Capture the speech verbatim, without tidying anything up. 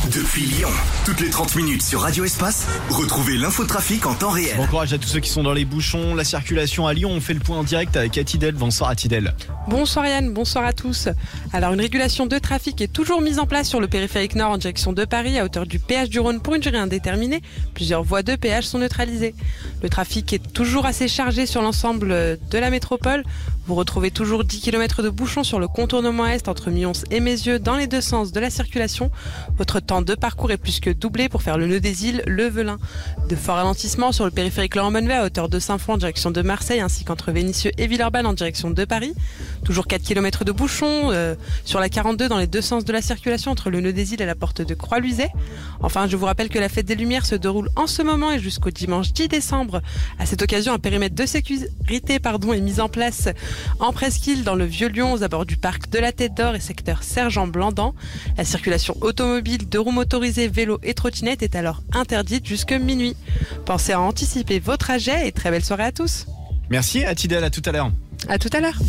Depuis Lyon, toutes les trente minutes sur Radio Espace, retrouvez l'infotrafic en temps réel. Bon courage à tous ceux qui sont dans les bouchons, la circulation à Lyon. On fait le point en direct avec Atidel. Bonsoir Atidel. Bonsoir Yann, bonsoir à tous. Alors une régulation de trafic est toujours mise en place sur le périphérique nord en direction de Paris à hauteur du péage du Rhône pour une durée indéterminée. Plusieurs voies de péage sont neutralisées. Le trafic est toujours assez chargé sur l'ensemble de la métropole. Vous retrouvez toujours dix kilomètres de bouchons sur le contournement est entre Mions et Mézieux dans les deux sens de la circulation. Votre temps de parcours est plus que doublé pour faire le nœud des îles, le Velin. De forts ralentissements sur le périphérique Laurent-Bonnevet à hauteur de Saint-Fond en direction de Marseille ainsi qu'entre Vénissieux et Villeurbanne en direction de Paris. Toujours quatre kilomètres de bouchons euh, sur la quarante-deux dans les deux sens de la circulation entre le nœud des îles et la porte de Croix-Luizet. Enfin, je vous rappelle que la fête des Lumières se déroule en ce moment et jusqu'au dimanche dix décembre. À cette occasion, un périmètre de sécurité pardon, est mis en place en presqu'île dans le Vieux-Lyon aux abords du parc de la Tête d'Or et secteur Sergent-Blandan. La circulation automobile, de roues motorisées, vélos et trottinettes est alors interdite jusque minuit. Pensez à anticiper vos trajets et très belle soirée à tous. Merci Atidel, à tout à l'heure. À tout à l'heure.